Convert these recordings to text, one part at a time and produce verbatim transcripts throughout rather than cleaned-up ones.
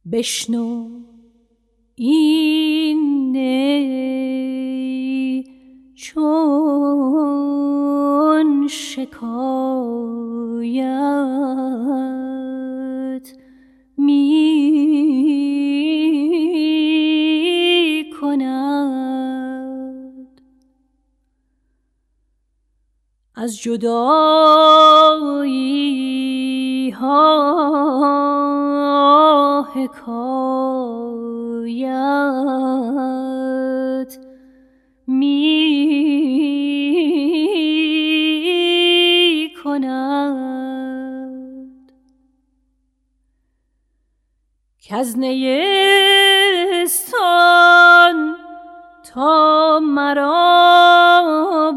بشنو این نی چون شکایت می کند از جدایی ها حکایت می کند کز نیستان تا مرا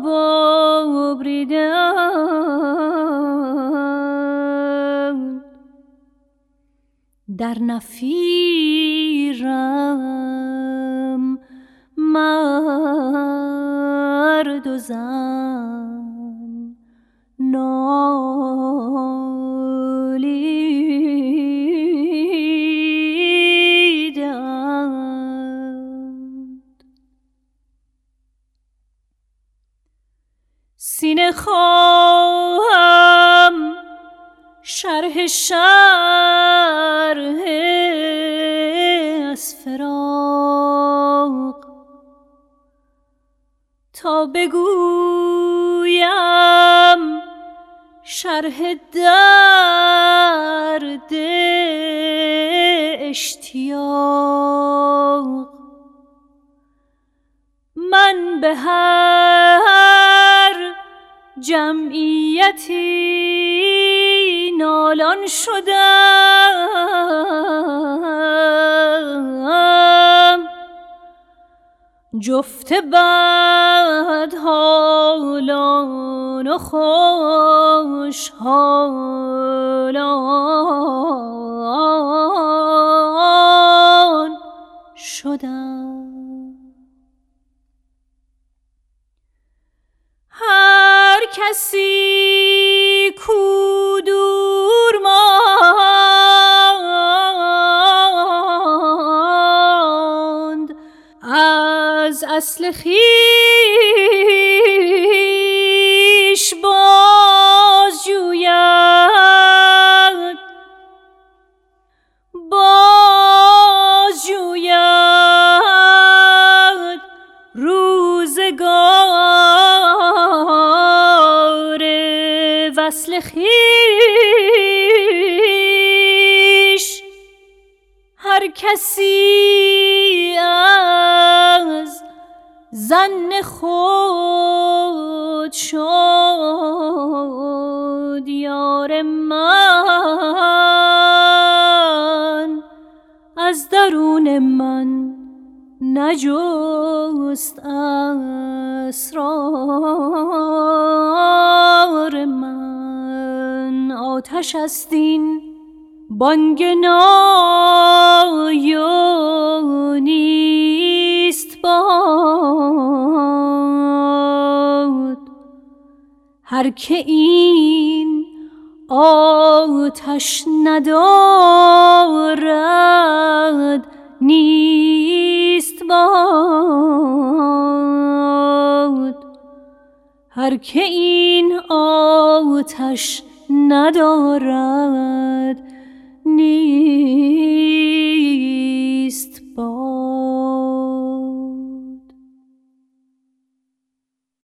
ببریدند در نفیرم مرد و زن نالیدند سینه خواهم شرح شرح از فراق تا بگویم شرح درد اشتیاق من به هر جمعیتی نالان شدم جفت بد حالان و خوش حالان شدم هر کسی کو دور ماند از اصل خویش باز جوید باز جوید روزگار وصل خویش هر کسی از ظن خود شد یار من از درون من نجست اسرار من آتش است این بانگ نای و نیست باد هر که این آتش ندارد نیست باد هر که